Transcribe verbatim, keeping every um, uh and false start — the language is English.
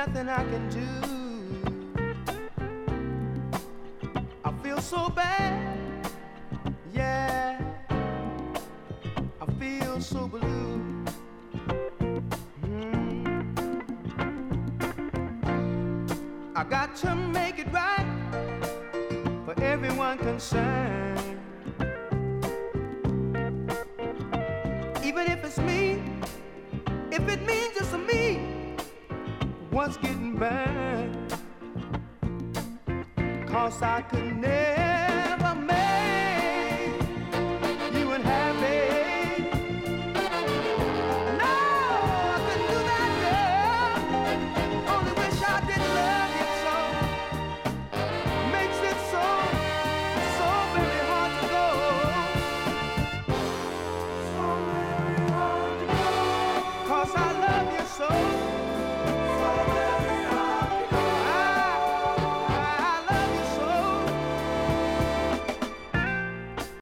nothing I can do. I feel so bad, yeah. I feel so blue. Mm. I got to make it right for everyone concerned. Even if it's me, if it means just me, what's getting burned? Cause I could never